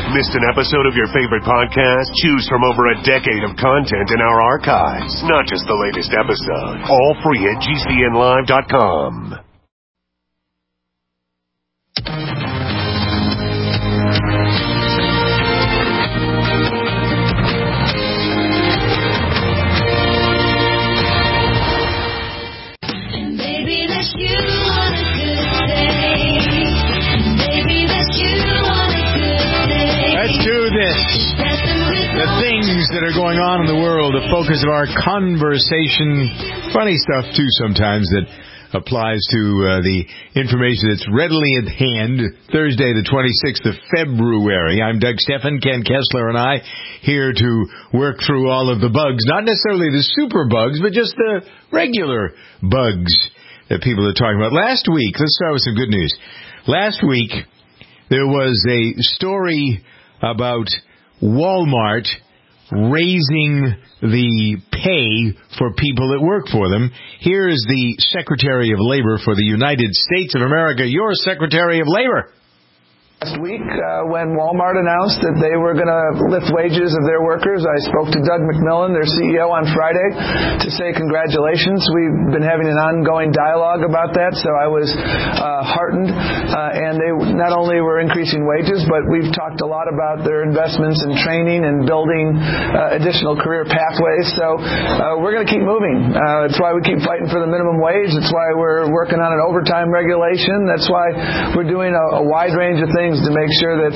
Missed an episode of your favorite podcast? Choose from over a decade of content in our archives, not just the latest episode. All free at GCNlive.com. Let's do this. The things that are going on in the world, the focus of our conversation. Funny stuff, too, sometimes that applies to the information that's readily at hand. Thursday, the 26th of February. I'm Doug Steffen, Ken Kessler, and I here to work through all of the bugs. Not necessarily the super bugs, but just the regular bugs that people are talking about. Last week, let's start with some good news. Last week, there was a story about Walmart raising the pay for people that work for them. Here is the Secretary of Labor for the United States of America, your Secretary of Labor. Last week, when Walmart announced that they were going to lift wages of their workers, I spoke to Doug McMillon, their CEO, on Friday to say congratulations. We've been having an ongoing dialogue about that, so I was heartened. And they not only were increasing wages, but we've talked a lot about their investments in training and building additional career pathways. So we're going to keep moving. That's why we keep fighting for the minimum wage. That's why we're working on an overtime regulation. That's why we're doing a wide range of things to make sure that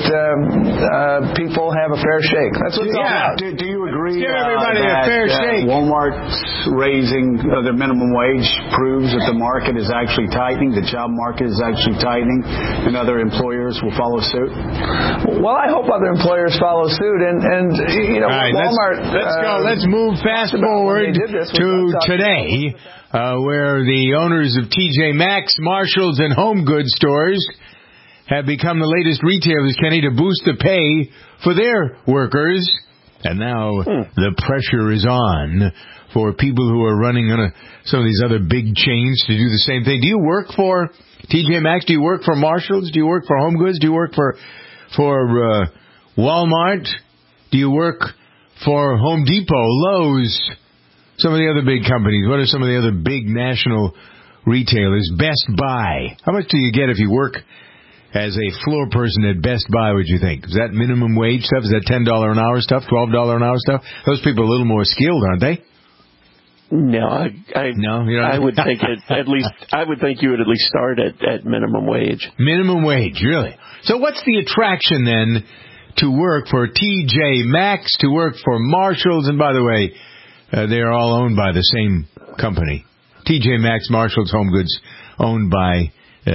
people have a fair shake. That's what it's all about. Do you agree Give everybody a fair shake. Walmart's raising their minimum wage proves that the market is actually tightening, the job market is actually tightening, and other employers will follow suit? Well, I hope other employers follow suit. And you know, right, Walmart... Let's go. Let's move fast forward to today, where the owners of TJ Maxx, Marshalls, and Home Goods stores have become the latest retailers, Kenny, to boost the pay for their workers. And now the pressure is on for people who are running on some of these other big chains to do the same thing. Do you work for TJ Maxx? Do you work for Marshalls? Do you work for Home Goods? Do you work for Walmart? Do you work for Home Depot, Lowe's, some of the other big companies? What are some of the other big national retailers? Best Buy. How much do you get if you work as a floor person at Best Buy, would you think? Is that minimum wage stuff? Is that $10 an hour stuff, $12 an hour stuff? Those people are a little more skilled, aren't they? No, I would think I would think you would at least start at minimum wage. Minimum wage, really? So what's the attraction then to work for TJ Maxx, to work for Marshalls? And by the way, they're all owned by the same company. TJ Maxx, Marshalls, Home Goods, owned by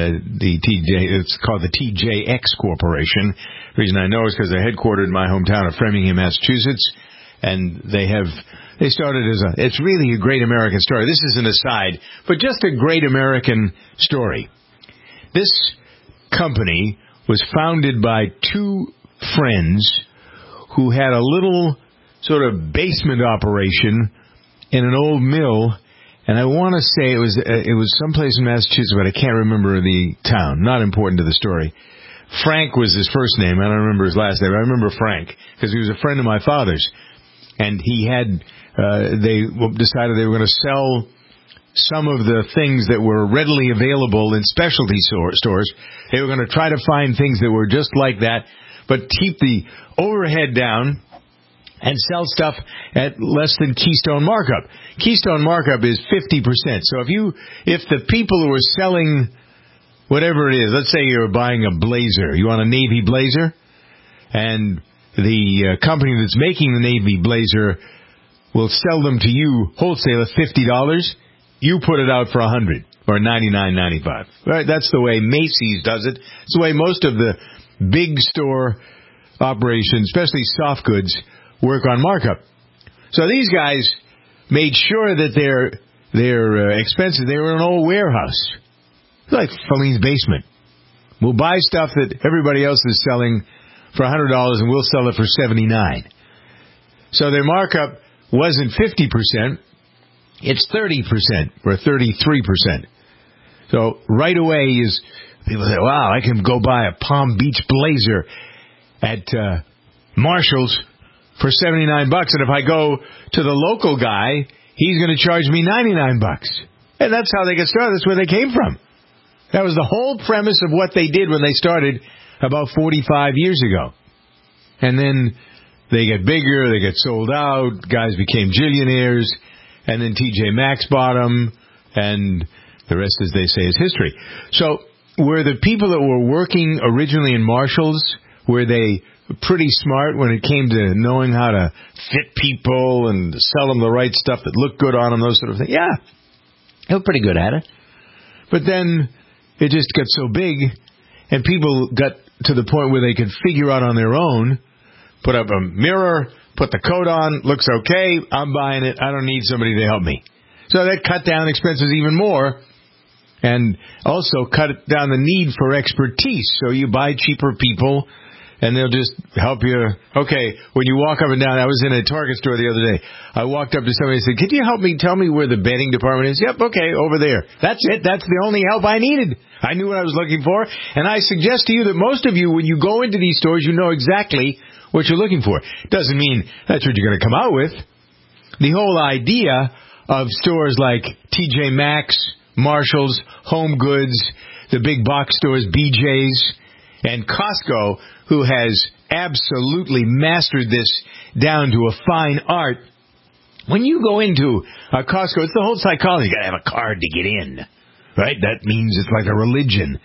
it's called the TJX Corporation. The reason I know is because they're headquartered in my hometown of Framingham, Massachusetts, and they started it's really a great American story. This is an aside, but just a great American story. This company was founded by two friends who had a little sort of basement operation in an old mill. And I want to say it was someplace in Massachusetts, but I can't remember the town. Not important to the story. Frank was his first name. I don't remember his last name. I remember Frank because he was a friend of my father's. And he had, they decided they were going to sell some of the things that were readily available in specialty stores. They were going to try to find things that were just like that, but keep the overhead down and sell stuff at less than Keystone markup. Keystone markup is 50%. So if the people who are selling whatever it is, let's say you're buying a blazer, you want a navy blazer, and the company that's making the navy blazer will sell them to you wholesale at $50, you put it out for $100 or $99.95. Right? That's the way Macy's does it. It's the way most of the big store operations, especially soft goods, work on markup. So these guys made sure that their expenses, they were in an old warehouse. It's like Feline's basement. We'll buy stuff that everybody else is selling for $100 and we'll sell it for $79. So their markup wasn't 50%, it's 30% or 33%. So right away people say, wow, I can go buy a Palm Beach blazer at Marshall's for $79, and if I go to the local guy, he's going to charge me $99. And that's how they get started. That's where they came from. That was the whole premise of what they did when they started about 45 years ago. And then they get bigger, they get sold out, guys became gillionaires, and then TJ Maxx bought them, and the rest, as they say, is history. So were the people that were working originally in Marshall's, were they pretty smart when it came to knowing how to fit people and sell them the right stuff that looked good on them, those sort of things? Yeah, they were pretty good at it. But then it just got so big, and people got to the point where they could figure out on their own, put up a mirror, put the coat on, looks okay, I'm buying it, I don't need somebody to help me. So that cut down expenses even more, and also cut down the need for expertise. So you buy cheaper people, and they'll just help you. Okay, when you walk up and down, I was in a Target store the other day. I walked up to somebody and said, "Could you help me? Tell me where the bedding department is." "Yep, okay, over there." That's it. That's the only help I needed. I knew what I was looking for. And I suggest to you that most of you, when you go into these stores, you know exactly what you're looking for. Doesn't mean that's what you're going to come out with. The whole idea of stores like TJ Maxx, Marshall's, Home Goods, the big box stores, BJ's, and Costco, who has absolutely mastered this down to a fine art. When you go into a Costco, it's the whole psychology. You got to have a card to get in, right? That means it's like a religion.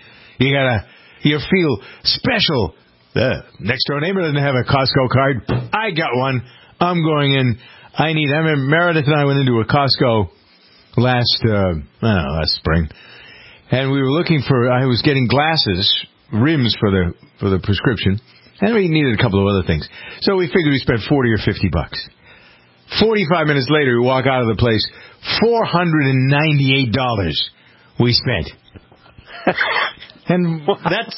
You feel special. The next door neighbor doesn't have a Costco card. I got one. I'm going in. I remember Meredith and I went into a Costco last spring, and we were looking for. I was getting glasses, rims for the prescription, and we needed a couple of other things. So we figured we spent $40 or $50. 45 minutes later, we walk out of the place. $498 we spent. And that's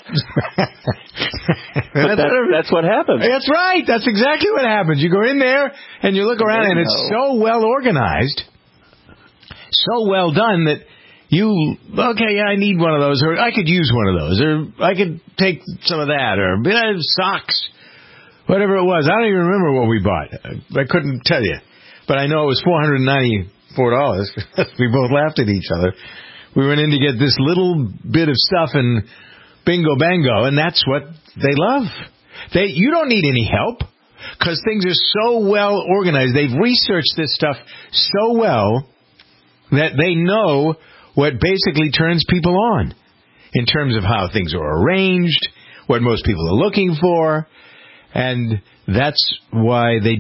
that's what happens. That's right. That's exactly what happens. You go in there and you look around, and it's so well organized, so well done that I need one of those, or I could use one of those, or I could take some of that, or socks, whatever it was. I don't even remember what we bought. I couldn't tell you, but I know it was $494. We both laughed at each other. We went in to get this little bit of stuff, and bingo bango, and that's what they love. You don't need any help, because things are so well organized. They've researched this stuff so well that they know what basically turns people on in terms of how things are arranged, what most people are looking for, and that's why they've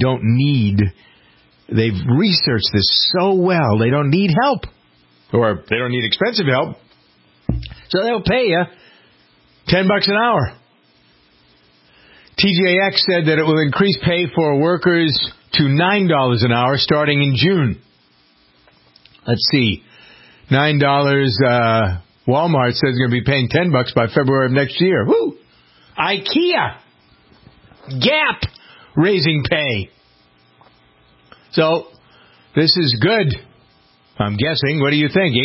researched this so well, they don't need help. Or they don't need expensive help, so they'll pay you $10 an hour. TJX said that it will increase pay for workers to $9 an hour starting in June. Let's see, $9. Walmart says it's going to be paying $10 by February of next year. Woo! IKEA, Gap, raising pay. So this is good. I'm guessing. What do you think?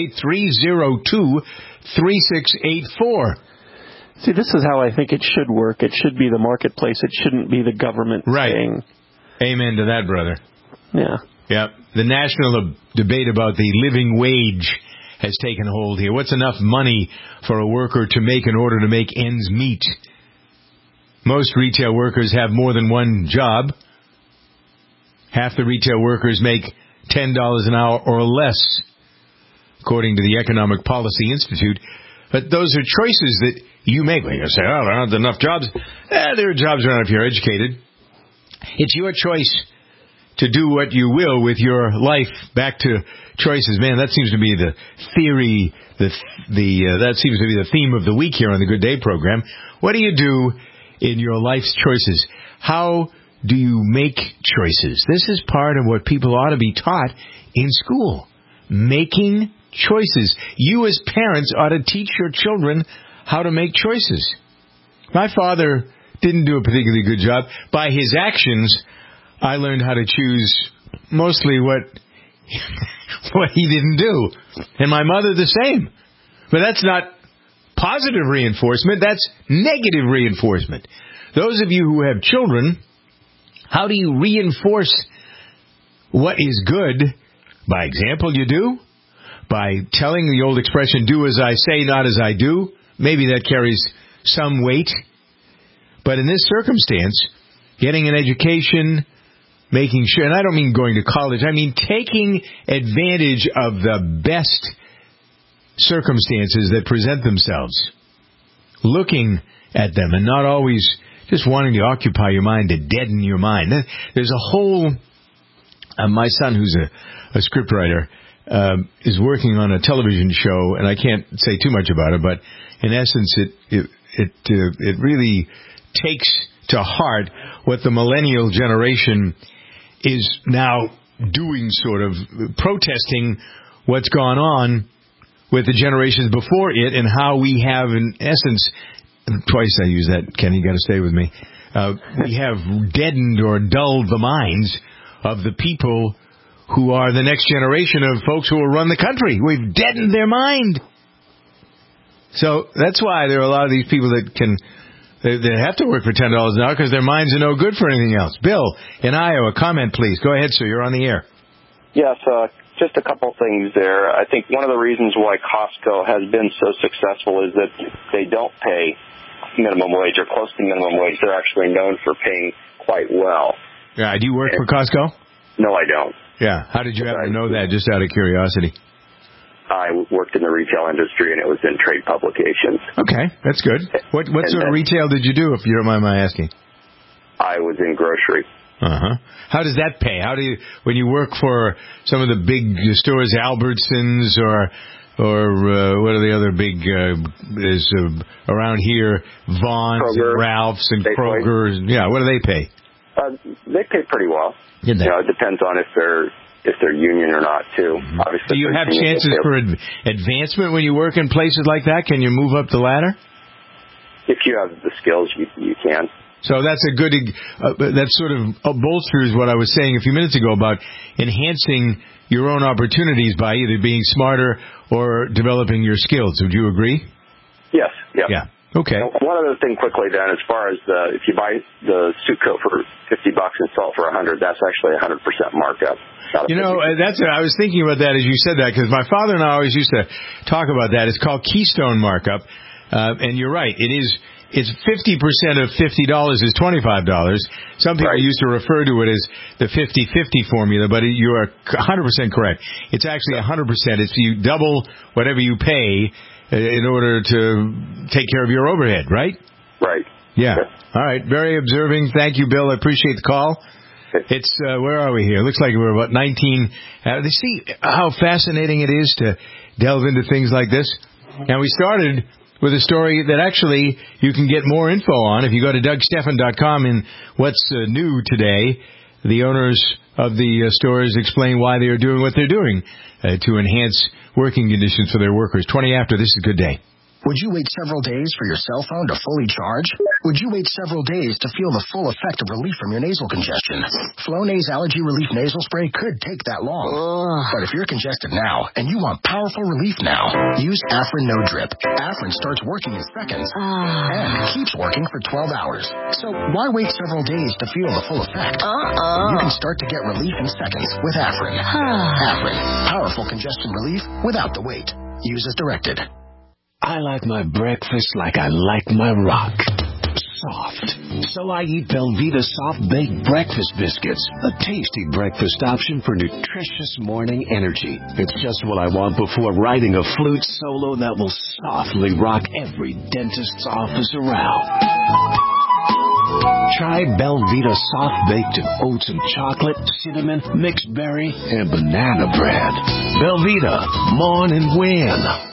888-302-3684. See, this is how I think it should work. It should be the marketplace. It shouldn't be the government saying. Amen to that, brother. Yeah. Yeah. The national debate about the living wage has taken hold here. What's enough money for a worker to make in order to make ends meet? Most retail workers have more than one job. Half the retail workers make $10 an hour or less, according to the Economic Policy Institute. But those are choices that you make. When you say, "Oh, there aren't enough jobs." There are jobs around if you're educated. It's your choice to do what you will with your life. Back to choices. Man, that seems to be the theory, that seems to be the theme of the week here on the Good Day program. What do you do in your life's choices? How do you make choices? This is part of what people ought to be taught in school. Making choices. You as parents ought to teach your children how to make choices. My father didn't do a particularly good job. By his actions, I learned how to choose mostly what he didn't do. And my mother the same. But that's not positive reinforcement. That's negative reinforcement. those of you who have children, how do you reinforce what is good? By example, you do. By telling the old expression, do as I say, not as I do. Maybe that carries some weight. But in this circumstance, getting an education, making sure, and I don't mean going to college, I mean taking advantage of the best circumstances that present themselves. Looking at them and not always just wanting to occupy your mind, to deaden your mind. There's a whole... my son, who's a scriptwriter, is working on a television show, and I can't say too much about it, but in essence, it really takes to heart what the millennial generation is now doing, sort of protesting what's gone on with the generations before it, and how we have, in essence, twice I use that, Kenny, you got to stay with me, we have deadened or dulled the minds of the people who are the next generation of folks who will run the country. We've deadened their mind. So that's why there are a lot of these people that they have to work for $10 an hour because their minds are no good for anything else. Bill, in Iowa, comment, please. Go ahead, sir. You're on the air. Yes, just a couple things there. I think one of the reasons why Costco has been so successful is that they don't pay minimum wage or close to minimum wage. They're actually known for paying quite well. Yeah, do you work for Costco? No, I don't. Yeah. How did you happen to know that, just out of curiosity? I worked in the retail industry, and it was in trade publications. Okay, that's good. What sort of retail did you do, if you don't mind my asking? I was in grocery. Uh-huh. How does that pay? How do you, when you work for some of the big stores, Albertsons or what are the other big around here, Vons Kroger, and Ralph's and Kroger? Yeah, what do they pay? They pay pretty well. It depends on if they're union or not, too. Obviously, do you have chances for advancement when you work in places like that? Can you move up the ladder? If you have the skills, you can. So that's a good, that sort of bolsters what I was saying a few minutes ago about enhancing your own opportunities by either being smarter or developing your skills. Would you agree? Yes. Yep. Yeah. Okay. One other thing quickly then, as far as if you buy the suit coat for $50 and sell it for $100, that's actually 100% markup. I was thinking about that as you said that, because my father and I always used to talk about that. It's called Keystone markup, and you're right. It's 50% of $50 is $25. Some people used to refer to it as the 50-50 formula, but you are 100% correct. It's actually 100%. It's you double whatever you pay in order to take care of your overhead, right? Right. Yeah. Okay. All right. Very observing. Thank you, Bill. I appreciate the call. It's, where are we here? Looks like we're about 19. See how fascinating it is to delve into things like this? And we started with a story that actually you can get more info on if you go to DougSteffen.com. And what's new today, the owners of the stores explain why they are doing what they're doing to enhance working conditions for their workers. 20 after, this is a good day. Would you wait several days for your cell phone to fully charge? Would you wait several days to feel the full effect of relief from your nasal congestion? Flonase Allergy Relief Nasal Spray could take that long. But if you're congested now and you want powerful relief now, use Afrin No Drip. Afrin starts working in seconds and keeps working for 12 hours. So why wait several days to feel the full effect? You can start to get relief in seconds with Afrin. Afrin, powerful congestion relief without the wait. Use as directed. I like my breakfast like I like my rock. Soft. So I eat Belvita Soft Baked Breakfast Biscuits, a tasty breakfast option for nutritious morning energy. It's just what I want before writing a flute solo that will softly rock every dentist's office around. Try Belvita Soft Baked Oats and Chocolate, Cinnamon, Mixed Berry, and Banana Bread. Belvita, mourn and win.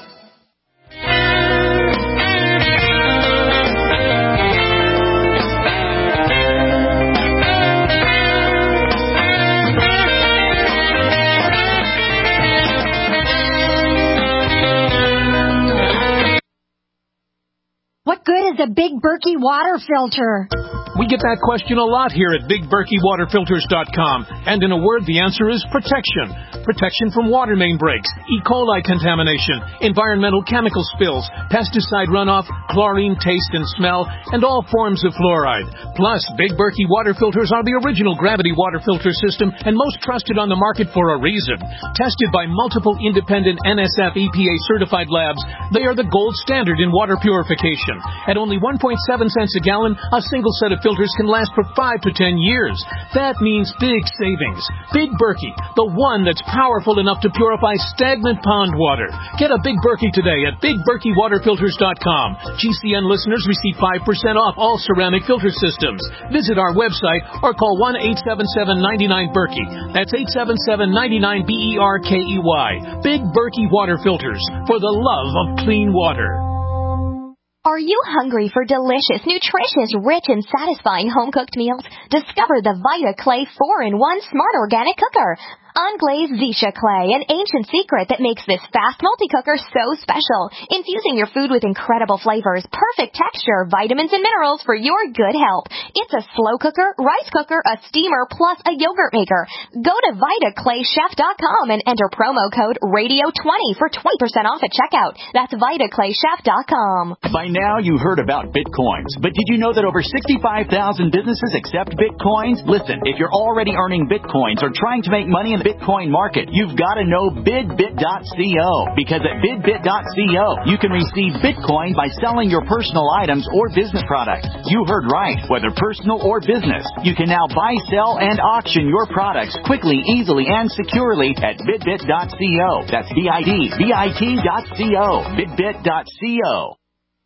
What good is a Big Berkey water filter? We get that question a lot here at BigBerkeyWaterFilters.com. And in a word, the answer is protection. Protection from water main breaks, E. coli contamination, environmental chemical spills, pesticide runoff, chlorine taste and smell, and all forms of fluoride. Plus, Big Berkey water filters are the original gravity water filter system and most trusted on the market for a reason. Tested by multiple independent NSF EPA certified labs, they are the gold standard in water purification. At only 1.7 cents a gallon, a single set of filters can last for 5 to 10 years. That means big savings. Big Berkey, the one that's powerful enough to purify stagnant pond water. Get a Big Berkey today at BigBerkeyWaterFilters.com. GCN listeners receive 5% off all ceramic filter systems. Visit our website or call 1-877-99-BERKEY. That's 877-99-BERKEY. Big Berkey Water Filters, for the love of clean water. Are you hungry for delicious, nutritious, rich, and satisfying home-cooked meals? Discover the Vita Clay 4-in-1 Smart Organic Cooker. Unglazed Zisha clay, an ancient secret that makes this fast multi-cooker so special. Infusing your food with incredible flavors, perfect texture, vitamins, and minerals for your good health. It's a slow cooker, rice cooker, a steamer, plus a yogurt maker. Go to VitaClayChef.com and enter promo code RADIO20 for 20% off at checkout. That's VitaClayChef.com. By now, you heard about Bitcoins, but did you know that over 65,000 businesses accept Bitcoins? Listen, if you're already earning Bitcoins or trying to make money in the Bitcoin market, you've got to know BidBit.co, because at BidBit.co, you can receive Bitcoin by selling your personal items or business products. You heard right, whether personal or business. You can now buy, sell, and auction your products quickly, easily, and securely at BidBit.co. That's BidBit.co. BidBit.co.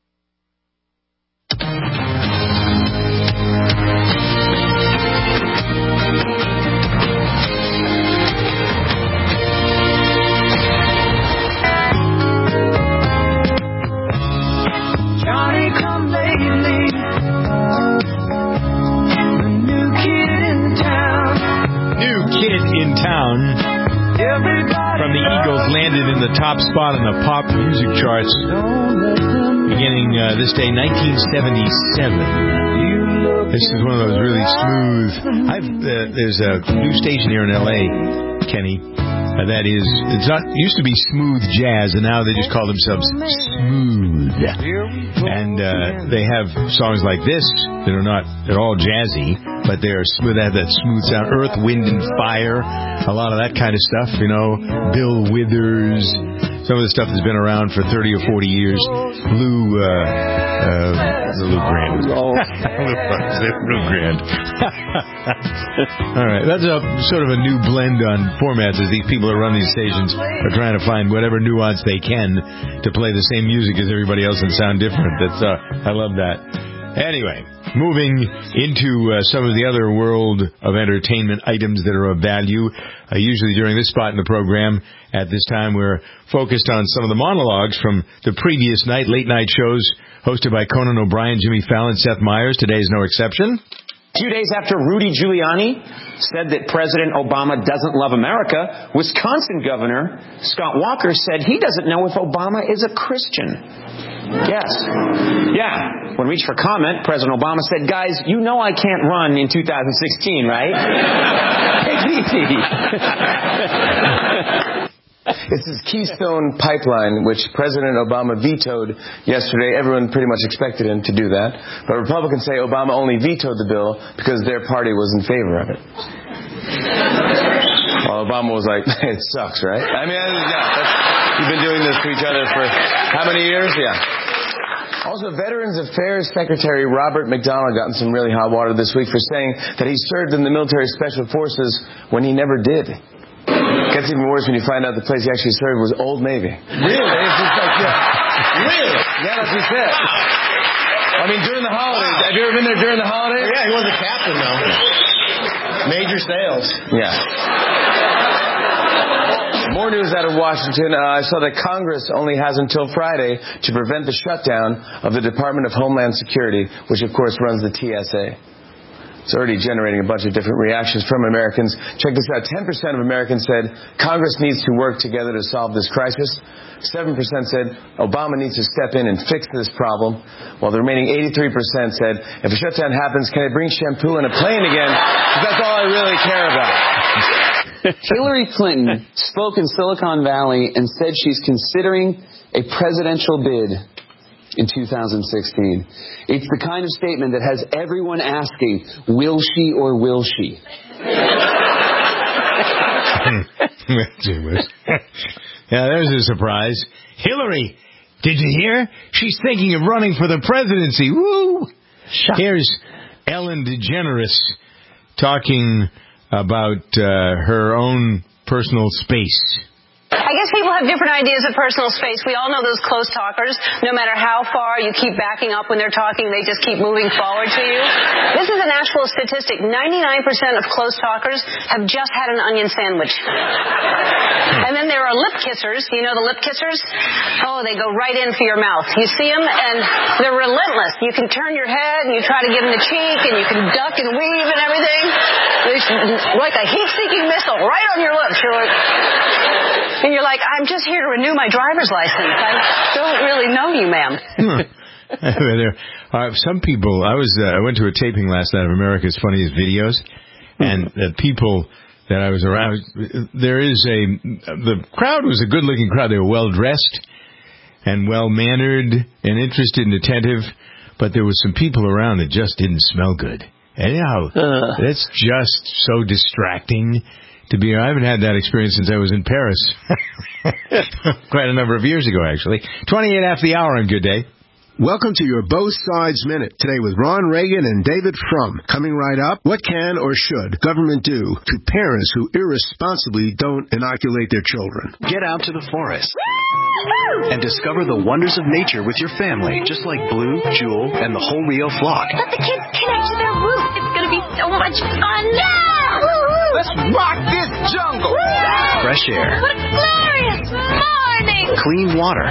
Johnny come lately, the new kid in town. New kid in town. From the Eagles, landed in the top spot on the pop music charts beginning this day, 1977. This is one of those really smooth. There's a new station here in L.A., Kenny. That is, it used to be smooth jazz, and now they just call themselves smooth. And they have songs like this that are not at all jazzy, but they're smooth. They have that smooth sound. Earth, Wind, and Fire. A lot of that kind of stuff, you know. Bill Withers. Some of the stuff that's been around for 30 or 40 years. Lou Grant. Lou Grant. All right. That's a sort of a new blend on formats as these people that run these stations are trying to find whatever nuance they can to play the same music as everybody else and sound different. I love that. Anyway, moving into some of the other world of entertainment items that are of value. Usually during this spot in the program, at this time, we're focused on some of the monologues from the previous night, late night shows hosted by Conan O'Brien, Jimmy Fallon, Seth Meyers. Today is no exception. A few days after Rudy Giuliani said that President Obama doesn't love America, Wisconsin Governor Scott Walker said he doesn't know if Obama is a Christian. Yes. Yeah. When reached for comment, President Obama said, "Guys, you know I can't run in 2016, right?" It's this Keystone Pipeline, which President Obama vetoed yesterday. Everyone pretty much expected him to do that. But Republicans say Obama only vetoed the bill because their party was in favor of it. Well, Obama was like, "It sucks, right?" I mean, you've been doing this to each other for how many years? Yeah. Also, Veterans Affairs Secretary Robert McDonald got in some really hot water this week for saying that he served in the military special forces when he never did. It gets even worse when you find out the place he actually served was Old Navy. Really? It's just like, really? Yeah, that's what he said. I mean, during the holidays. Have you ever been there during the holidays? Yeah, he was a captain, though. Major sales. Yeah. More news out of Washington. I saw that Congress only has until Friday to prevent the shutdown of the Department of Homeland Security, which, of course, runs the TSA. It's already generating a bunch of different reactions from Americans. Check this out. 10% of Americans said Congress needs to work together to solve this crisis. 7% said Obama needs to step in and fix this problem, while the remaining 83% said, if a shutdown happens, can I bring shampoo and a plane again? Because that's all I really care about. Hillary Clinton spoke in Silicon Valley and said she's considering a presidential bid in 2016. It's the kind of statement that has everyone asking, will she or will she? Yeah, there's a surprise. Hillary, did you hear? She's thinking of running for the presidency. Woo! Here's Ellen DeGeneres talking about her own personal space. I guess people have different ideas of personal space. We all know those close talkers. No matter how far you keep backing up when they're talking, they just keep moving forward to you. This is an actual statistic. 99% of close talkers have just had an onion sandwich. And then there are lip kissers. You know the lip kissers? Oh, they go right in for your mouth. You see them, and they're relentless. You can turn your head, and you try to give them the cheek, and you can duck and weave and everything. It's like a heat-seeking missile right on your lips. And you're like, I'm just here to renew my driver's license. I don't really know you, ma'am. There are some people. I went to a taping last night of America's Funniest Videos, and the people that I was around, the crowd was a good-looking crowd. They were well-dressed and well-mannered and interested and attentive, but there was some people around that just didn't smell good. Anyhow, that's just so distracting. I haven't had that experience since I was in Paris. Quite a number of years ago, actually. 28 after the hour on Good Day. Welcome to your Both Sides Minute. Today with Ron Reagan and David Frum. Coming right up, what can or should government do to parents who irresponsibly don't inoculate their children? Get out to the forest and discover the wonders of nature with your family, just like Blue, Jewel, and the whole Rio flock. Let the kids connect to their roots. It's going to be so much fun. Let's rock this jungle. Fresh air. What a glorious morning. Clean water.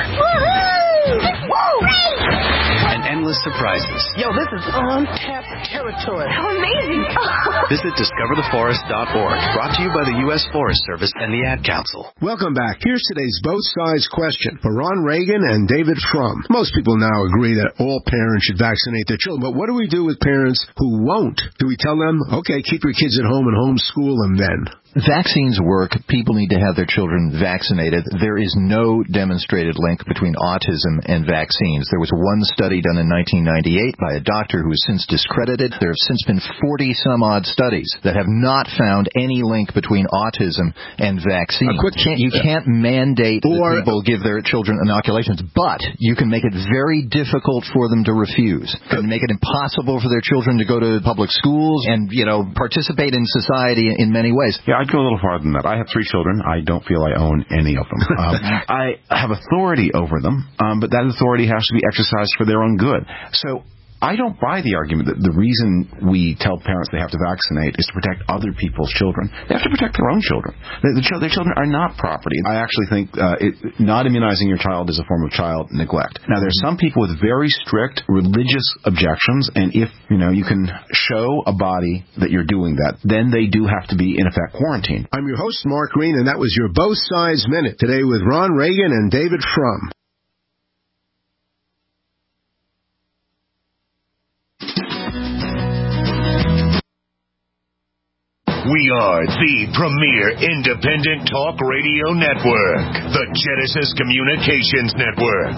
Woo-hoo. And endless surprises. Yo, this is untapped territory. How amazing. Visit discovertheforest.org. Brought to you by the U.S. Forest Service and the Ad Council. Welcome back. Here's today's Both Sides question for Ron Reagan and David Frum. Most people now agree that all parents should vaccinate their children, but what do we do with parents who won't? Do we tell them, okay, keep your kids at home and homeschool them then? Vaccines work. People need to have their children vaccinated. There is no demonstrated link between autism and vaccines. There was one study done in 1998 by a doctor who is since discredited. There have since been 40-some-odd studies that have not found any link between autism and vaccines. You can't mandate that people give their children inoculations, but you can make it very difficult for them to refuse. You can make it impossible for their children to go to public schools and, participate in society in many ways. Yeah, I'd go a little farther than that. I have 3 children. I don't feel I own any of them. I have authority over them, but that authority has to be exercised for their own good. So I don't buy the argument that the reason we tell parents they have to vaccinate is to protect other people's children. They have to protect their own children. Their children are not property. I actually think not immunizing your child is a form of child neglect. Now, there's some people with very strict religious objections, and if you can show a body that you're doing that, then they do have to be, in effect, quarantined. I'm your host, Mark Green, and that was your Both Sides Minute. Today with Ron Reagan and David Frum. We are the premier independent talk radio network, the Genesis Communications Network,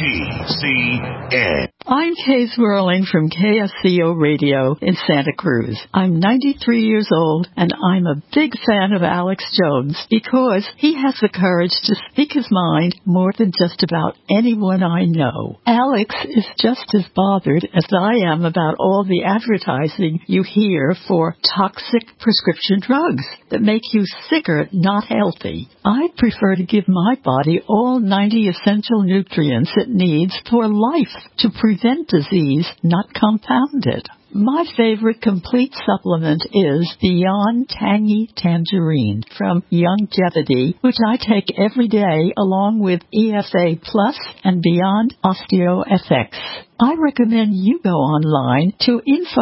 GCN. I'm Kay Swirling from KSCO Radio in Santa Cruz. I'm 93 years old, and I'm a big fan of Alex Jones because he has the courage to speak his mind more than just about anyone I know. Alex is just as bothered as I am about all the advertising you hear for toxic prescription drugs that make you sicker, not healthy. I prefer to give my body all 90 essential nutrients it needs for life to prevent disease, not compound it. My favorite complete supplement is Beyond Tangy Tangerine from Youngevity, which I take every day along with EFA Plus and Beyond OsteoFX. I recommend you go online to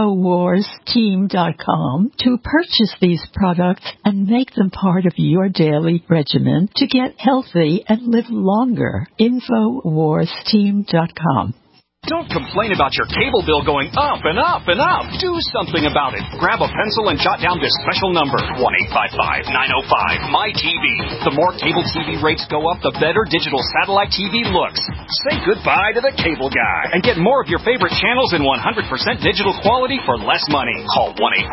InfoWarsTeam.com to purchase these products and make them part of your daily regimen to get healthy and live longer. InfoWarsTeam.com. Don't complain about your cable bill going up and up and up. Do something about it. Grab a pencil and jot down this special number, 1-855-905-MY-TV. The more cable TV rates go up, the better digital satellite TV looks. Say goodbye to the cable guy and get more of your favorite channels in 100% digital quality for less money. Call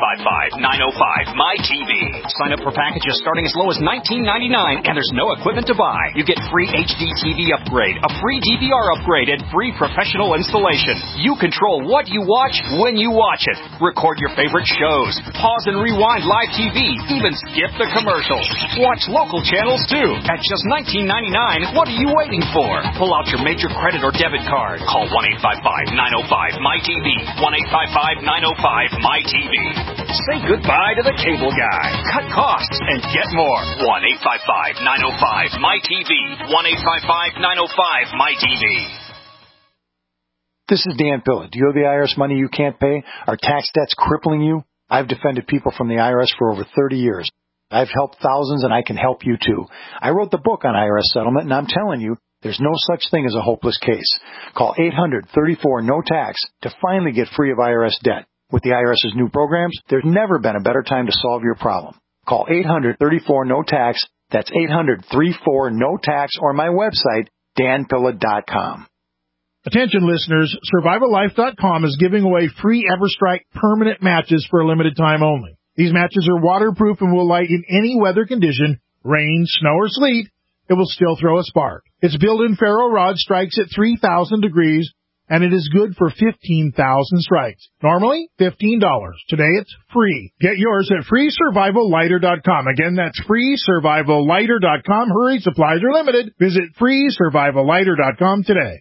1-855-905-MY-TV. Sign up for packages starting as low as $19.99, and there's no equipment to buy. You get free HD TV upgrade, a free DVR upgrade, and free professional installation. You control what you watch when you watch it. Record your favorite shows. Pause and rewind live TV. Even skip the commercials. Watch local channels too. At just $19.99, what are you waiting for? Pull out your major credit or debit card. Call 1-855-905-MY-TV. 1-855-905-MY-TV. Say goodbye to the cable guy. Cut costs and get more. 1-855-905-MY-TV. 1-855-905-MY-TV. This is Dan Pilla. Do you owe the IRS money you can't pay? Are tax debts crippling you? I've defended people from the IRS for over 30 years. I've helped thousands, and I can help you too. I wrote the book on IRS settlement, and I'm telling you, there's no such thing as a hopeless case. Call 800-34-NO-TAX to finally get free of IRS debt. With the IRS's new programs, there's never been a better time to solve your problem. Call 800-34-NO-TAX. That's 800-34-NO-TAX, or my website, danpilla.com. Attention listeners, SurvivalLife.com is giving away free EverStrike permanent matches for a limited time only. These matches are waterproof and will light in any weather condition, rain, snow, or sleet. It will still throw a spark. Its built-in ferro rod strikes at 3,000 degrees, and it is good for 15,000 strikes. Normally, $15. Today, it's free. Get yours at FreeSurvivalLighter.com. Again, that's FreeSurvivalLighter.com. Hurry, supplies are limited. Visit FreeSurvivalLighter.com today.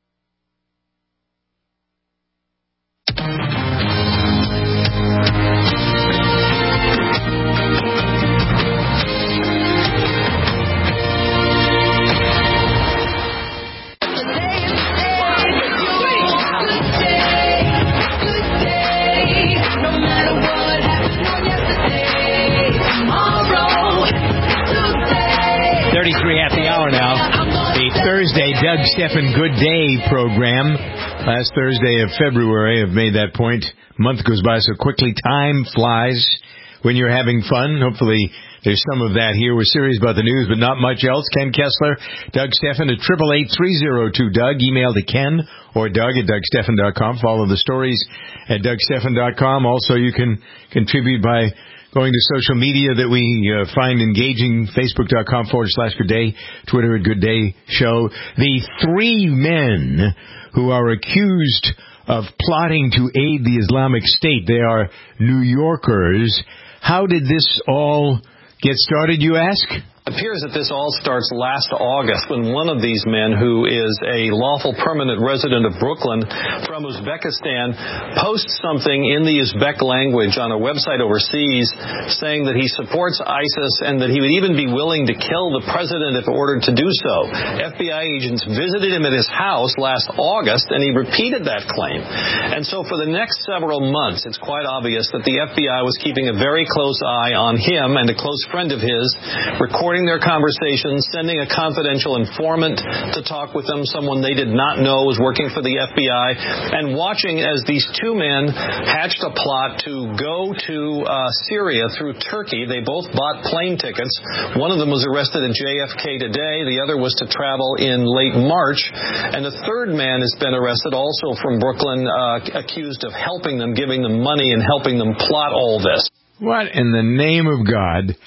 At the hour now, the Thursday Doug Stephan Good Day program. Last Thursday of February, I've made that point. A month goes by so quickly. Time flies when you're having fun. Hopefully there's some of that here. We're serious about the news, but not much else. Ken Kessler, Doug Stephan at 888-302-DOUG. Email to Ken or Doug at DougStephan.com. Follow the stories at DougStephan.com. Also, you can contribute by going to social media that we find engaging, Facebook.com/Good Day, Twitter at Good Day Show. The three men who are accused of plotting to aid the Islamic State, they are New Yorkers. How did this all get started, you ask? It appears that this all starts last August when one of these men, who is a lawful permanent resident of Brooklyn from Uzbekistan, posts something in the Uzbek language on a website overseas saying that he supports ISIS and that he would even be willing to kill the president if ordered to do so. FBI agents visited him at his house last August, and he repeated that claim. And so for the next several months, it's quite obvious that the FBI was keeping a very close eye on him and a close friend of his, recording their conversations, sending a confidential informant to talk with them, someone they did not know was working for the FBI, and watching as these two men hatched a plot to go to Syria through Turkey. They both bought plane tickets. One of them was arrested at JFK today. The other was to travel in late March. And a third man has been arrested, also from Brooklyn, accused of helping them, giving them money and helping them plot all this. What in the name of God?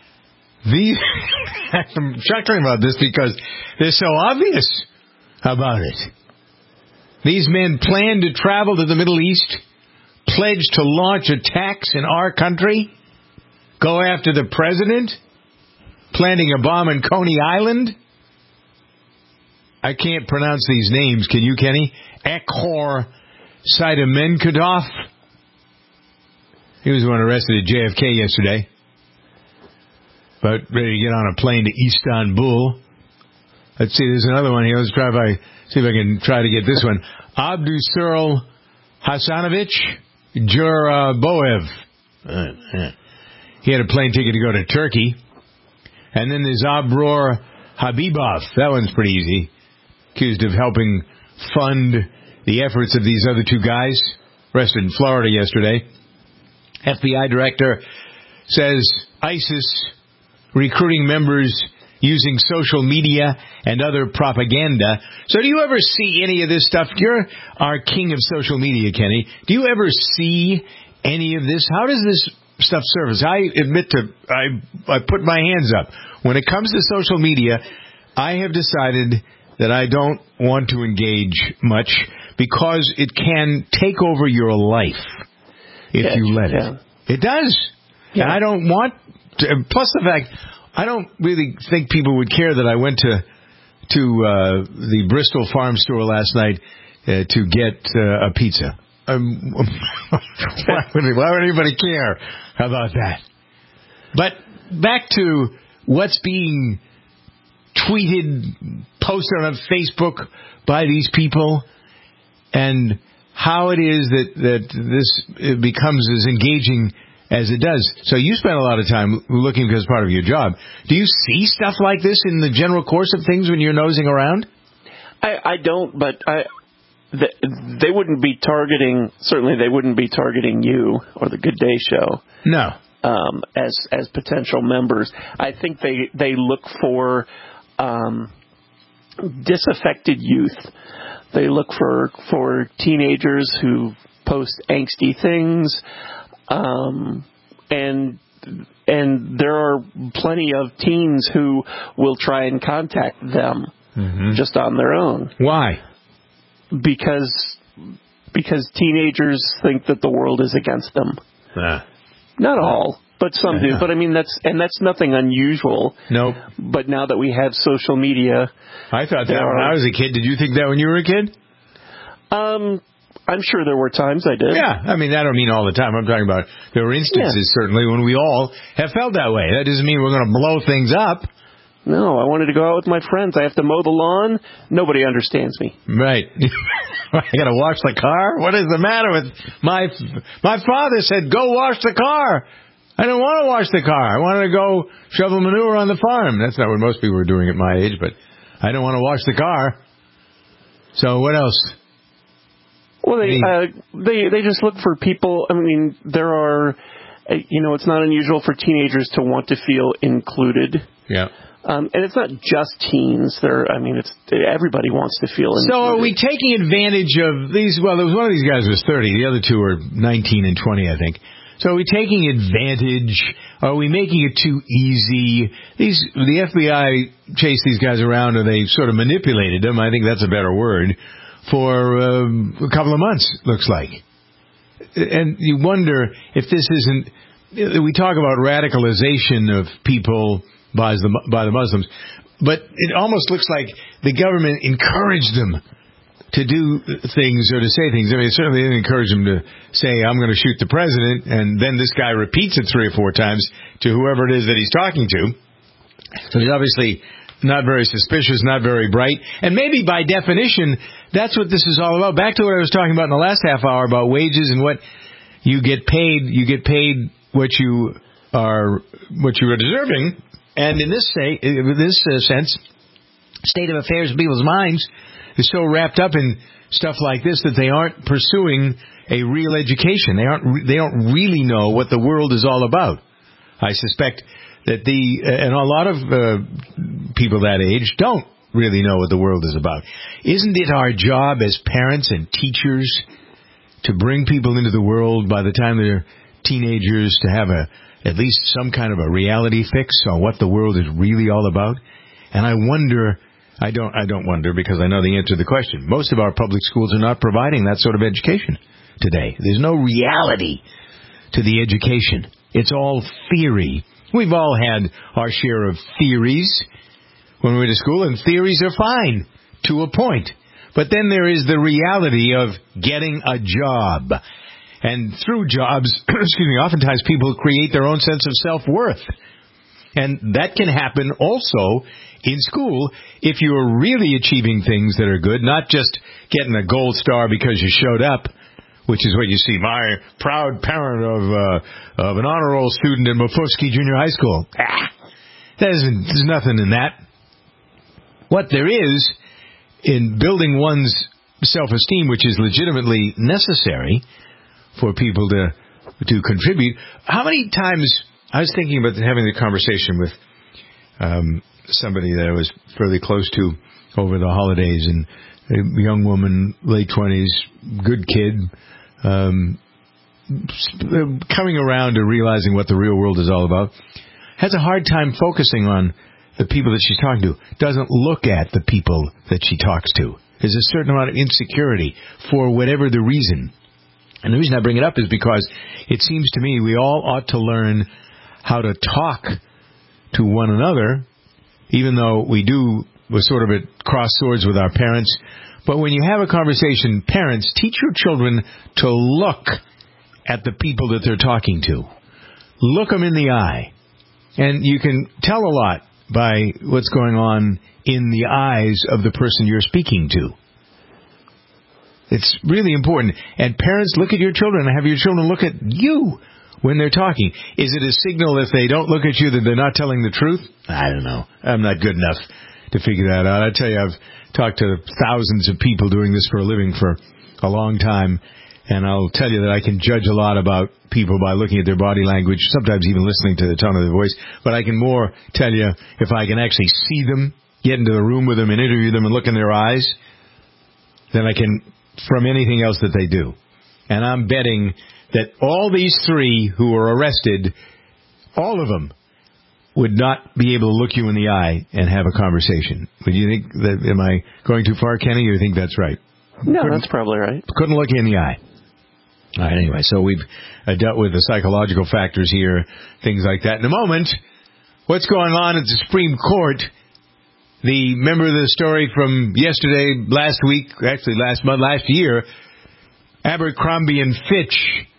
I'm chuckling about this because they're so obvious about it. These men plan to travel to the Middle East, pledge to launch attacks in our country, go after the president, planting a bomb in Coney Island. I can't pronounce these names. Can you, Kenny? Ekhor Sidamenkadov, He was the one arrested at JFK yesterday. But ready to get on a plane to Istanbul. Let's see, there's another one here. Let's see if I can try to get this one. Abdusirl Hasanovic Juraboev. He had a plane ticket to go to Turkey. And then there's Abror Habibov. That one's pretty easy. Accused of helping fund the efforts of these other two guys. Arrested in Florida yesterday. FBI director says ISIS recruiting members using social media and other propaganda. So do you ever see any of this stuff? You're our king of social media, Kenny. Do you ever see any of this? How does this stuff surface? I admit I put my hands up. When it comes to social media, I have decided that I don't want to engage much because it can take over your life if you let it. It does. Yeah. And I don't want to, plus the fact, I don't really think people would care that I went to the Bristol Farm Store last night to get a pizza. Why would anybody care about that? But back to what's being tweeted, posted on Facebook by these people, and how it is that this becomes as engaging as it does. So you spend a lot of time looking because part of your job. Do you see stuff like this in the general course of things when you're nosing around? I don't, but they wouldn't be targeting, certainly they wouldn't be targeting you or the Good Day Show. No. As potential members. I think they look for disaffected youth. They look for teenagers who post angsty things, and there are plenty of teens who will try and contact them just on their own. Why? Because teenagers think that the world is against them. Not all, but some do. But I mean, that's nothing unusual. Nope. But now that we have social media, I thought that when I was a kid. Did you think that when you were a kid? I'm sure there were times I did. Yeah, I mean, I don't mean all the time. I'm talking about there were instances, certainly, when we all have felt that way. That doesn't mean we're going to blow things up. No, I wanted to go out with my friends. I have to mow the lawn. Nobody understands me. Right. I got to wash the car? What is the matter with my father said, go wash the car. I didn't want to wash the car. I wanted to go shovel manure on the farm. That's not what most people were doing at my age, but I didn't want to wash the car. So what else? Well, they just look for people. I mean, there are, it's not unusual for teenagers to want to feel included. Yeah. And it's not just teens. Everybody wants to feel included. So are we taking advantage of these? Well, there was one of these guys was 30. The other two are 19 and 20, I think. So are we taking advantage? Are we making it too easy? The FBI chased these guys around, or they sort of manipulated them. I think that's a better word. For a couple of months, looks like. And you wonder if this isn't... We talk about radicalization of people by the Muslims, but it almost looks like the government encouraged them to do things or to say things. I mean, it certainly didn't encourage them to say, I'm going to shoot the president, and then this guy repeats it 3 or 4 times to whoever it is that he's talking to. So he's obviously not very suspicious, not very bright. And maybe by definition, that's what this is all about. Back to what I was talking about in the last half hour about wages and what you get paid. You get paid what you are deserving. And in this sense, state of affairs in people's minds is so wrapped up in stuff like this that they aren't pursuing a real education. They don't really know what the world is all about. I suspect that and a lot of people that age don't really know what the world is about. Isn't it our job as parents and teachers to bring people into the world by the time they're teenagers to have at least some kind of a reality fix on what the world is really all about? And I wonder, I don't wonder because I know the answer to the question. Most of our public schools are not providing that sort of education today. There's no reality to the education. It's all theory. We've all had our share of theories when we went to school, and theories are fine to a point. But then there is the reality of getting a job. And through jobs, oftentimes people create their own sense of self-worth. And that can happen also in school if you're really achieving things that are good, not just getting a gold star because you showed up, which is what you see. My proud parent of an honor roll student in Mofusky Junior High School. There's nothing in that. What there is in building one's self-esteem, which is legitimately necessary for people to contribute. How many times... I was thinking about having the conversation with somebody that I was fairly close to over the holidays, and a young woman, late 20s, good kid, coming around to realizing what the real world is all about, has a hard time focusing on the people that she's talking to, doesn't look at the people that she talks to. There's a certain amount of insecurity for whatever the reason. And the reason I bring it up is because it seems to me we all ought to learn how to talk to one another, even though we're sort of at cross swords with our parents. But when you have a conversation, parents, teach your children to look at the people that they're talking to. Look them in the eye. And you can tell a lot by what's going on in the eyes of the person you're speaking to. It's really important. And parents, look at your children and have your children look at you when they're talking. Is it a signal if they don't look at you that they're not telling the truth? I don't know. I'm not good enough to figure that out. I tell you, I've talked to thousands of people doing this for a living for a long time, and I'll tell you that I can judge a lot about people by looking at their body language, sometimes even listening to the tone of their voice. But I can more tell you if I can actually see them, get into the room with them and interview them and look in their eyes, than I can from anything else that they do. And I'm betting that all these three who were arrested, all of them would not be able to look you in the eye and have a conversation. Would you think that, am I going too far, Kenny, or you think that's right? No, that's probably right. Couldn't look you in the eye. All right, anyway, so we've dealt with the psychological factors here, things like that. In a moment, what's going on at the Supreme Court? Remember the story from yesterday, last week, actually last month, last year, Abercrombie and Fitch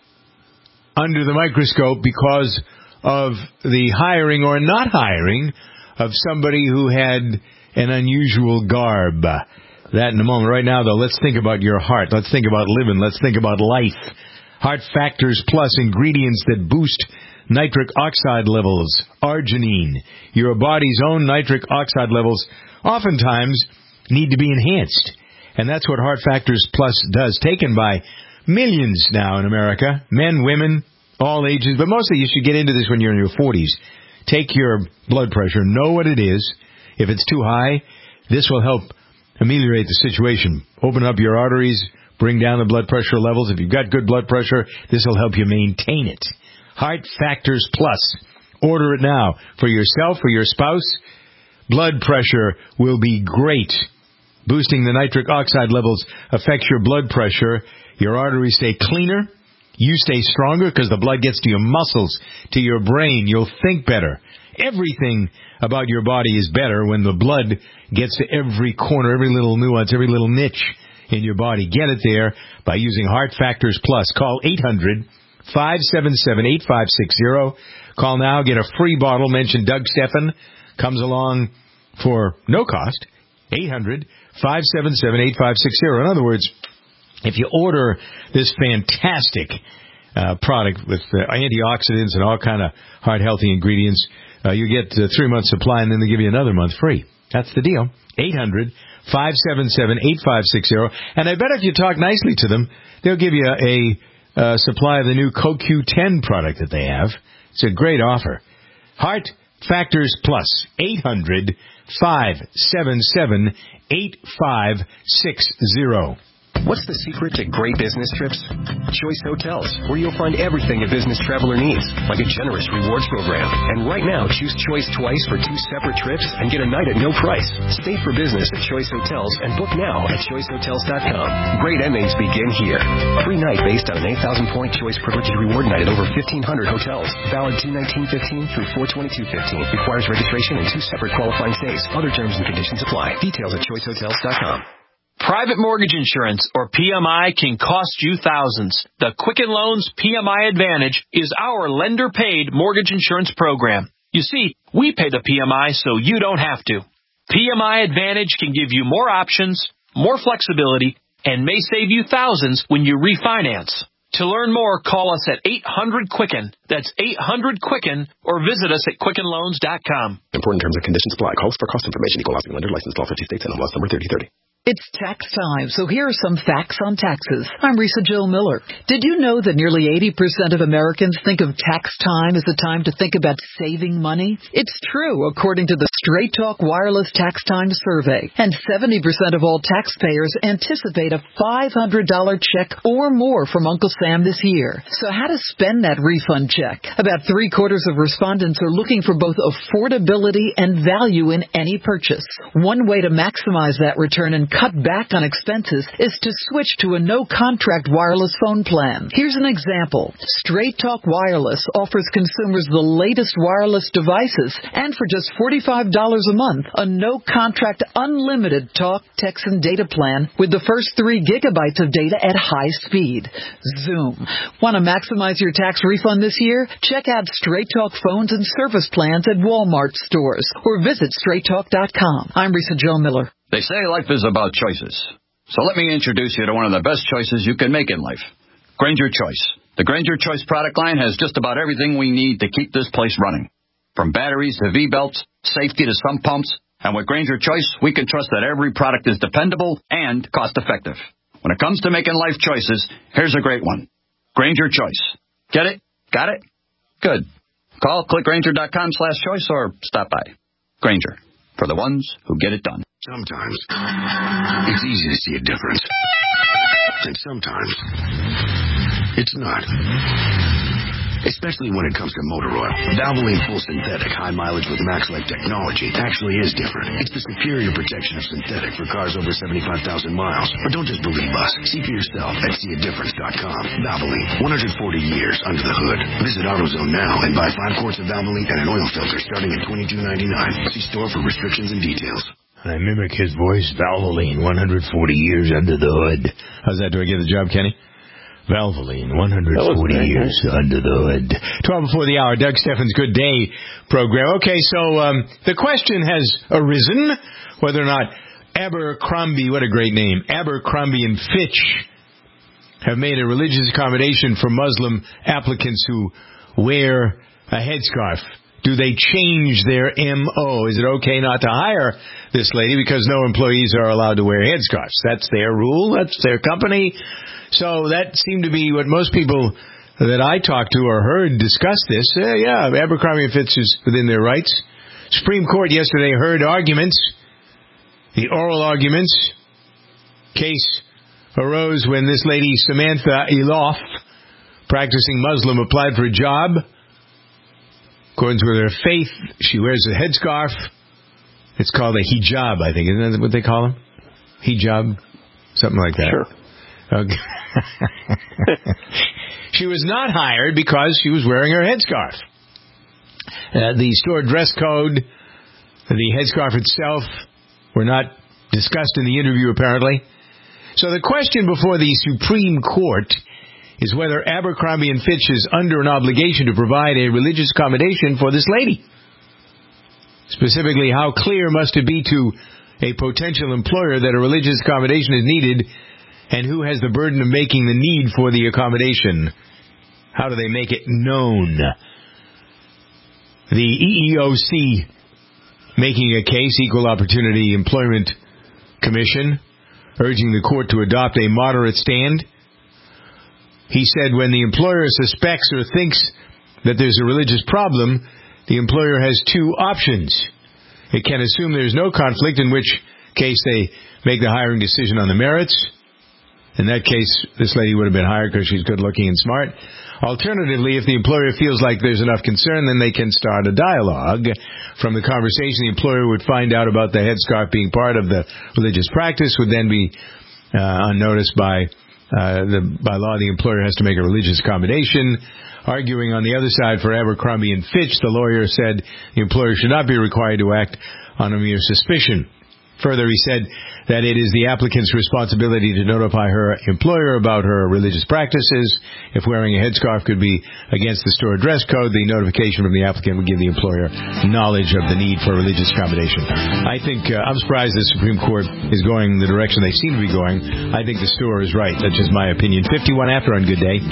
under the microscope because of the hiring or not hiring of somebody who had an unusual garb. That in a moment. Right now, though, let's think about your heart. Let's think about living. Let's think about life. Heart Factors Plus, ingredients that boost nitric oxide levels. Arginine. Your body's own nitric oxide levels oftentimes need to be enhanced. And that's what Heart Factors Plus does. Taken by millions now in America. Men, women, all ages. But mostly you should get into this when you're in your 40s. Take your blood pressure. Know what it is. If it's too high, this will help ameliorate the situation. Open up your arteries. Bring down the blood pressure levels. If you've got good blood pressure, this will help you maintain it. Heart Factors Plus. Order it now. For yourself, for your spouse, blood pressure will be great. Boosting the nitric oxide levels affects your blood pressure. Your arteries stay cleaner. You stay stronger because the blood gets to your muscles, to your brain. You'll think better. Everything about your body is better when the blood gets to every corner, every little nuance, every little niche in your body. Get it there by using Heart Factors Plus. Call 800-577-8560. Call now. Get a free bottle. Mention Doug Stephan. Comes along for no cost. 800-577-8560. In other words, if you order this fantastic product with antioxidants and all kind of heart-healthy ingredients, you get 3 months supply, and then they give you another month free. That's the deal. 800-577-8560. And I bet if you talk nicely to them, they'll give you a supply of the new CoQ10 product that they have. It's a great offer. Heart Factors Plus. 800-577-8560. What's the secret to great business trips? Choice Hotels, where you'll find everything a business traveler needs, like a generous rewards program. And right now, choose Choice twice for 2 separate trips and get a night at no price. Stay for business at Choice Hotels and book now at choicehotels.com. Great endings begin here. Free night based on an 8,000-point Choice Privileged Reward night at over 1,500 hotels. Valid 2/19/15 through 4/22/15. Requires registration and 2 separate qualifying stays. Other terms and conditions apply. Details at choicehotels.com. Private mortgage insurance, or PMI, can cost you thousands. The Quicken Loans PMI Advantage is our lender-paid mortgage insurance program. You see, we pay the PMI so you don't have to. PMI Advantage can give you more options, more flexibility, and may save you thousands when you refinance. To learn more, call us at 800-QUICKEN. That's 800-QUICKEN, or visit us at QuickenLoans.com. Important terms and conditions apply. Calls for cost information. Equal housing lender. Licensed law 50 states. NMLS number 3030. It's tax time, so here are some facts on taxes. I'm Risa Jill Miller. Did you know that nearly 80% of Americans think of tax time as a time to think about saving money? It's true, according to the Straight Talk Wireless Tax Time Survey. And 70% of all taxpayers anticipate a $500 check or more from Uncle Sam this year. So how to spend that refund check? About 3/4 of respondents are looking for both affordability and value in any purchase. One way to maximize that return and cut back on expenses is to switch to a no-contract wireless phone plan. Here's an example. Straight Talk Wireless offers consumers the latest wireless devices, and for just $45 a month, a no-contract unlimited talk, text, and data plan with the first 3 gigabytes of data at high speed. Zoom. Want to maximize your tax refund this year? Check out Straight Talk phones and service plans at Walmart stores or visit straighttalk.com. I'm Risa Jill Miller. They say life is about choices. So let me introduce you to one of the best choices you can make in life. Grainger Choice. The Grainger Choice product line has just about everything we need to keep this place running. From batteries to V-belts, safety to sump pumps. And with Grainger Choice, we can trust that every product is dependable and cost-effective. When it comes to making life choices, here's a great one. Grainger Choice. Get it? Got it? Good. Call clickgrainger.com/choice or stop by. Grainger. For the ones who get it done. Sometimes it's easy to see a difference. And sometimes it's not. Especially when it comes to motor oil. Valvoline Full Synthetic High Mileage with MaxLife technology actually is different. It's the superior protection of synthetic for cars over 75,000 miles. But don't just believe us. See for yourself at seeadifference.com. Valvoline, 140 years under the hood. Visit AutoZone now and buy 5 quarts of Valvoline and an oil filter starting at $22.99. See store for restrictions and details. I mimic his voice. Valvoline, 140 years under the hood. How's that? Do I get the job, Kenny? Valvoline, 140 years under the hood. 12 before the hour, Doug Steffens' Good Day program. Okay, so the question has arisen whether or not Abercrombie, what a great name, Abercrombie and Fitch have made a religious accommodation for Muslim applicants who wear a headscarf. Do they change their M.O.? Is it okay not to hire this lady because no employees are allowed to wear headscarves? That's their rule. That's their company. So that seemed to be what most people that I talked to or heard discuss this. Yeah, Abercrombie & Fitch is within their rights. Supreme Court yesterday heard arguments, the oral arguments. Case arose when this lady, Samantha Eloff, practicing Muslim, applied for a job. According to her faith, she wears a headscarf. It's called a hijab, I think. Isn't that what they call them? Hijab? Something like that. Sure. Okay. She was not hired because she was wearing her headscarf. The store dress code, the headscarf itself, were not discussed in the interview, apparently. So the question before the Supreme Court is whether Abercrombie & Fitch is under an obligation to provide a religious accommodation for this lady. Specifically, how clear must it be to a potential employer that a religious accommodation is needed, and who has the burden of making the need for the accommodation? How do they make it known? The EEOC making a case, Equal Opportunity Employment Commission, urging the court to adopt a moderate stand. He said when the employer suspects or thinks that there's a religious problem, the employer has 2 options. It can assume there's no conflict, in which case they make the hiring decision on the merits. In that case, this lady would have been hired because she's good-looking and smart. Alternatively, if the employer feels like there's enough concern, then they can start a dialogue. From the conversation, the employer would find out about the headscarf being part of the religious practice, would then be on notice by law. The employer has to make a religious accommodation. Arguing on the other side for Abercrombie & Fitch, the lawyer said the employer should not be required to act on a mere suspicion. Further, he said that it is the applicant's responsibility to notify her employer about her religious practices. If wearing a headscarf could be against the store dress code, the notification from the applicant would give the employer knowledge of the need for religious accommodation. I think, I'm surprised the Supreme Court is going the direction they seem to be going. I think the store is right. That's just my opinion. 51 after on Good Day.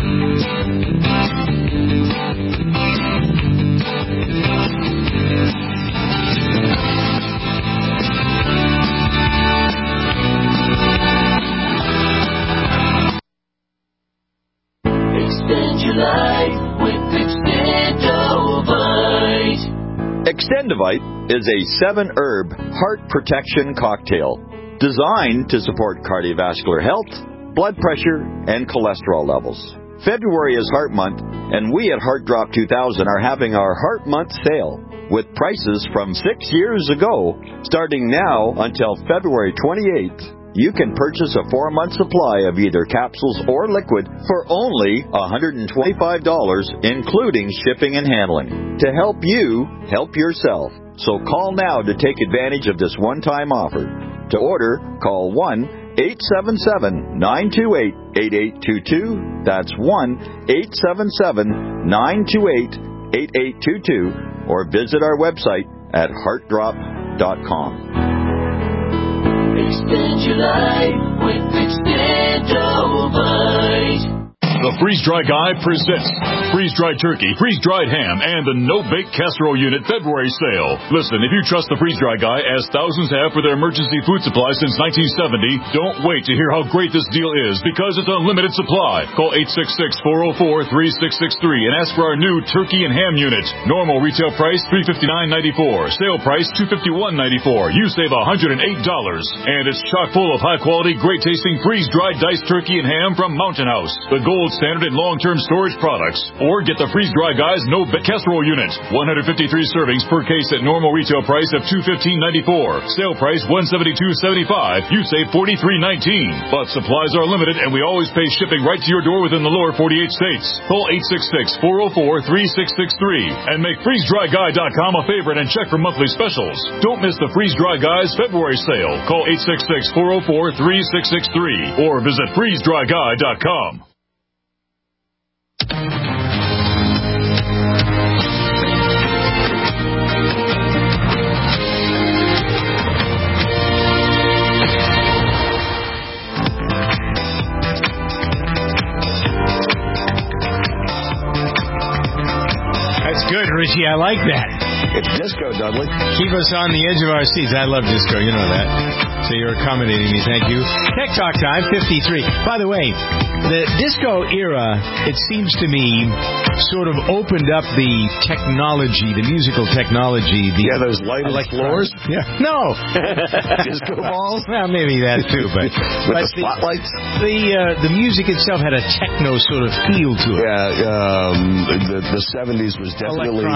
Extend your life with Extendovite. Extendovite is a 7-herb heart protection cocktail designed to support cardiovascular health, blood pressure, and cholesterol levels. February is Heart Month, and we at Heart Drop 2000 are having our Heart Month sale with prices from 6 years ago, starting now until February 28th. You can purchase a 4-month supply of either capsules or liquid for only $125, including shipping and handling, to help you help yourself. So call now to take advantage of this one-time offer. To order, call 1-877-928-8822. That's 1-877-928-8822. Or visit our website at heartdrop.com. Extend your life with Extendovite. The Freeze-Dry Guy presents freeze-dried turkey, freeze-dried ham, and the no-bake casserole unit February sale. Listen, if you trust the Freeze-Dry Guy, as thousands have for their emergency food supply since 1970, don't wait to hear how great this deal is, because it's unlimited supply. Call 866-404-3663 and ask for our new turkey and ham unit. Normal retail price $359.94. Sale price $251.94. You save $108. And it's chock full of high-quality, great-tasting freeze-dried diced turkey and ham from Mountain House, the gold standard in long-term storage products. Or get the Freeze-Dry Guy's no-bake casserole unit. 153 servings per case at normal retail price of $215.94. Sale price $172.75. You save $43.19. But supplies are limited, and we always pay shipping right to your door within the lower 48 states. Call 866-404-3663 and make FreezeDryGuy.com a favorite and check for monthly specials. Don't miss the Freeze-Dry Guy's February sale. Call 866-404-3663 or visit FreezeDryGuy.com. That's good, Richie. I like that. It's disco, Dudley. Keep us on the edge of our seats. I love disco. You know that. So you're accommodating me. Thank you. Tech Talk Time, 53. By the way, the disco era, it seems to me, sort of opened up the technology, the musical technology. Those lighted floors? Yeah. No. Disco balls? Well, maybe that too, but... With the spotlights? The music itself had a techno sort of feel to it. Yeah, the 70s was definitely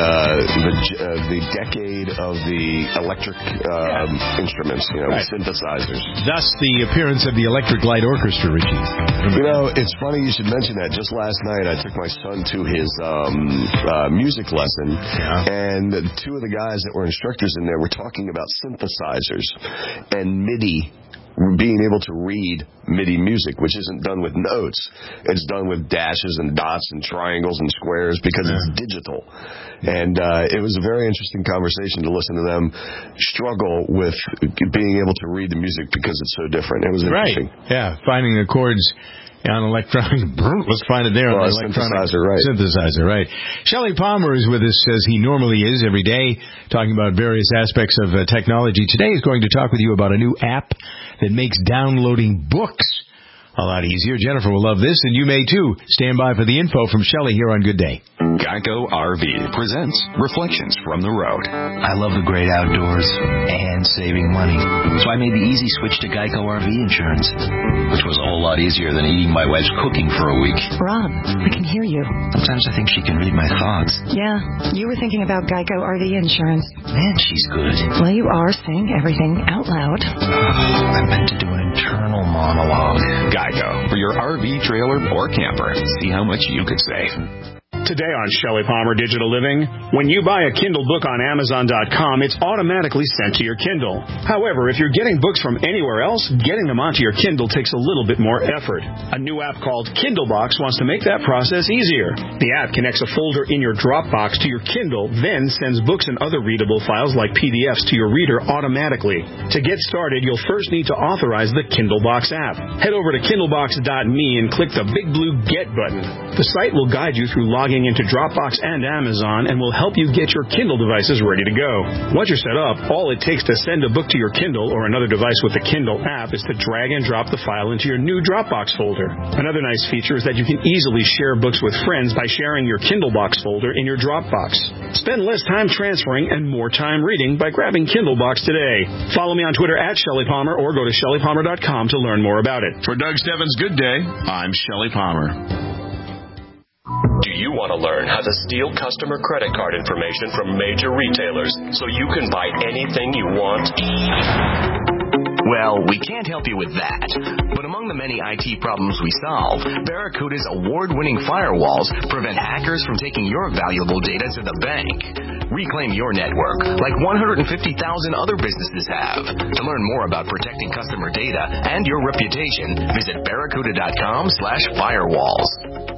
the decade of the electric instruments, synthesizers. Thus the appearance of the Electric Light Orchestra, Richie. It's funny you should mention that. Just last night, I took my son to his music lesson, and two of the guys that were instructors in there were talking about synthesizers and MIDI. Being able to read MIDI music, which isn't done with notes. It's done with dashes and dots and triangles and squares because it's digital. And it was a very interesting conversation to listen to them struggle with being able to read the music because it's so different. It was interesting. Right. Yeah, finding the chords on electronic. Let's find it there on the electronic synthesizer, right. Shelley Palmer is with us as he normally is every day, talking about various aspects of technology. Today he's going to talk with you about a new app that makes downloading books a lot easier. Jennifer will love this, and you may too. Stand by for the info from Shelley here on Good Day. Geico RV presents Reflections from the Road. I love the great outdoors and saving money, so I made the easy switch to Geico RV insurance, which was a whole lot easier than eating my wife's cooking for a week. Rob, I can hear you. Sometimes I think she can read my thoughts. Yeah, you were thinking about Geico RV insurance. Man, she's good. Well, you are saying everything out loud. I meant to do an internal monologue. Geico, for your RV, trailer, or camper. See how much you could save. Today on Shelley Palmer Digital Living, when you buy a Kindle book on Amazon.com, it's automatically sent to your Kindle. However, if you're getting books from anywhere else, getting them onto your Kindle takes a little bit more effort. A new app called Kindlebox wants to make that process easier. The app connects a folder in your Dropbox to your Kindle, then sends books and other readable files like PDFs to your reader automatically. To get started, you'll first need to authorize the Kindlebox app. Head over to kindlebox.me and click the big blue Get button. The site will guide you through logging into Dropbox and Amazon and will help you get your Kindle devices ready to go. Once you're set up, all it takes to send a book to your Kindle or another device with the Kindle app is to drag and drop the file into your new Dropbox folder. Another nice feature is that you can easily share books with friends by sharing your Kindlebox folder in your Dropbox. Spend less time transferring and more time reading by grabbing Kindlebox today. Follow me on Twitter at Shelley Palmer or go to ShelleyPalmer.com to learn more about it. For Doug Stebbins' Good Day, I'm Shelley Palmer. Do you want to learn how to steal customer credit card information from major retailers so you can buy anything you want? Well, we can't help you with that. But among the many IT problems we solve, Barracuda's award-winning firewalls prevent hackers from taking your valuable data to the bank. Reclaim your network like 150,000 other businesses have. To learn more about protecting customer data and your reputation, visit barracuda.com/firewalls.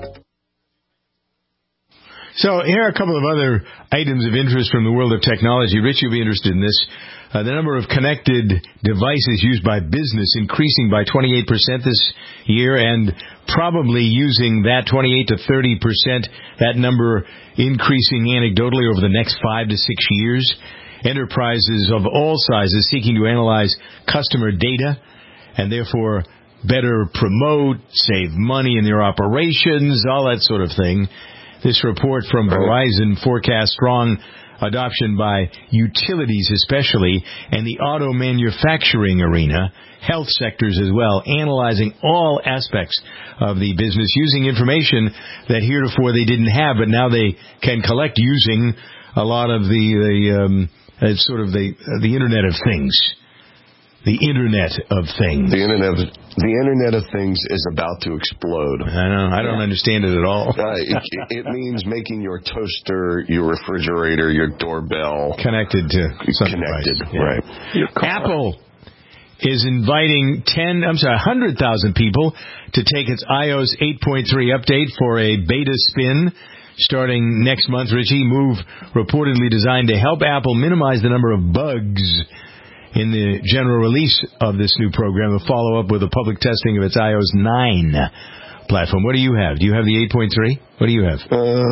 So here are a couple of other items of interest from the world of technology. Rich, you'll be interested in this. The number of connected devices used by business increasing by 28% this year, and probably using that 28 to 30%, that number increasing anecdotally over the next 5 to 6 years. Enterprises of all sizes seeking to analyze customer data and therefore better promote, save money in their operations, all that sort of thing. This report from Verizon forecasts strong adoption by utilities especially, and the auto manufacturing arena, health sectors as well, analyzing all aspects of the business using information that heretofore they didn't have, but now they can collect using a lot of the Internet of Things. The Internet of Things. The Internet of Things is about to explode. I know. I don't understand it at all. It means making your toaster, your refrigerator, your doorbell connected to something. Connected, yeah. Right. Apple is inviting 100,000 people to take its iOS 8.3 update for a beta spin starting next month. Richie, move reportedly designed to help Apple minimize the number of bugs in the general release of this new program, a follow-up with a public testing of its iOS 9 platform. What do you have? Do you have the 8.3? What do you have?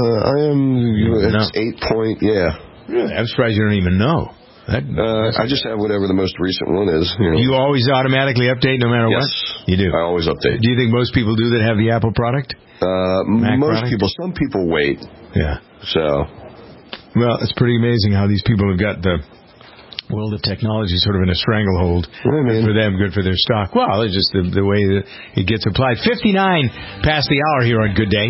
It's 8. Yeah. Really? I'm surprised you don't even know. I just have whatever the most recent one is. You always automatically update no matter what? You do? I always update. Do you think most people do that have the Apple product? Most people. Some people wait. Yeah. So. Well, it's pretty amazing how these people have got the world of technology sort of in a stranglehold. Good for them, good for their stock. Well, it's just the way that it gets applied. 59 past the hour here on Good Day.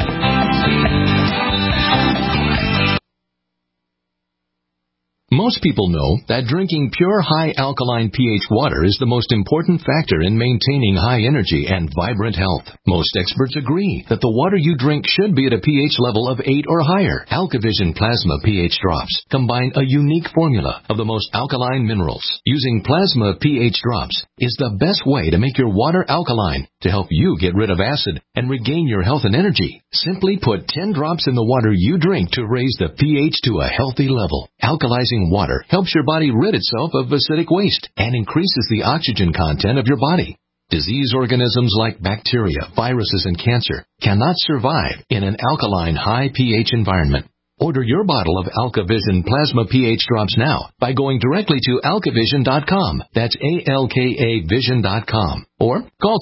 Most people know that drinking pure high alkaline pH water is the most important factor in maintaining high energy and vibrant health. Most experts agree that the water you drink should be at a pH level of 8 or higher. AlkaVision Plasma pH drops combine a unique formula of the most alkaline minerals. Using Plasma pH drops is the best way to make your water alkaline to help you get rid of acid and regain your health and energy. Simply put 10 drops in the water you drink to raise the pH to a healthy level. Alkalizing water helps your body rid itself of acidic waste and increases the oxygen content of your body. Disease organisms like bacteria, viruses, and cancer cannot survive in an alkaline high pH environment. Order your bottle of AlkaVision Plasma pH drops now by going directly to alkavision.com. That's ALKAvision.com. Or call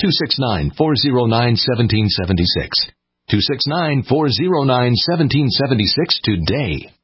269-409-1776. 269-409-1776 today.